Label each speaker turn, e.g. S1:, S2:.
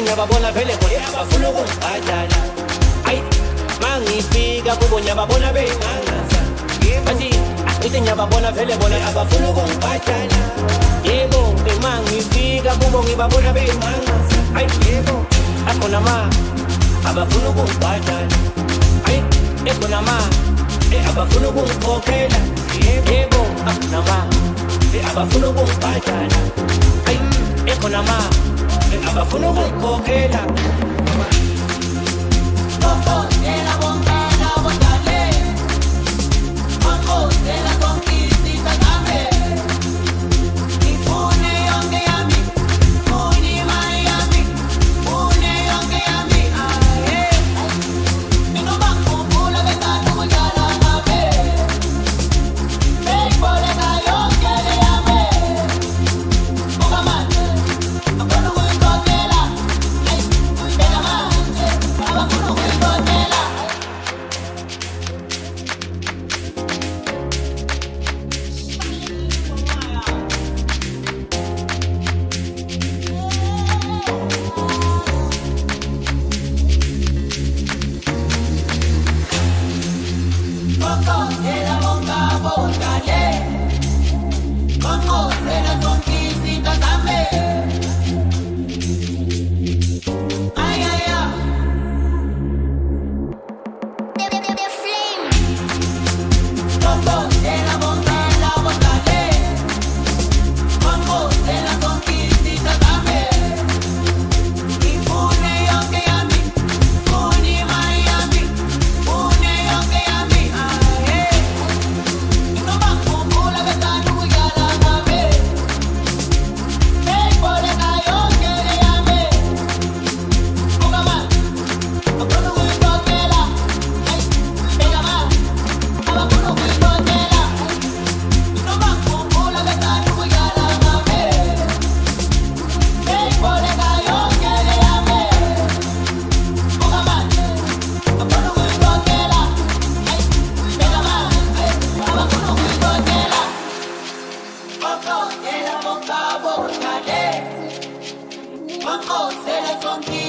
S1: ngiyababona vele bona abafuna ukungibhadala. Ayi mangifika kubo ngiyababona bengangaza. Bathi ngithi ngiyababona vele bona abafuna ukungibhadala. Yebo mangifika kubo ngibabona bengangaza. Ayi yebo akhona ma abafuna ukungibhadala. Ayi ekhona ma abafuna ukungikhokhela. Yebo akhona ma abafuna ukungibhadala. Ayi ekhona ma abafuna ukungikhokhela. Kokotela bongela bodale. Kokotela zonkisi tazame. Ifune yonke yami, funi Miami, fune yonke yami. Aye. Inoma kumbula betatu kujala ngabe. Beyibole yonke yami. Ukamande, akona kuyikhokhela. Hey, beka manje, abafuna ukuyikhokhela. Kokotela bonga bodale. Kokotela zonkisi tazame. Ay, ay, ay. Kokotela bongela bodale. Kokotela zonkisi tazame. Ifune yonke yami, funi Miami, fune yonke yami. Aye. Inoma kumbula betatu kujala ngabe. Beyibole yonke yami. Ukamande, akona kuyikhokhela. Hey, beka manje, abafuna ukuyikhokhela. Inoma kumbula betatu kujala ngabe. Beyibole yonke yami. Ukamande, akona kuyikhokhela. Hey, beka manje, abafuna ukuyikhokhela. Kokotela bonga bodale. Kokotela zonkisi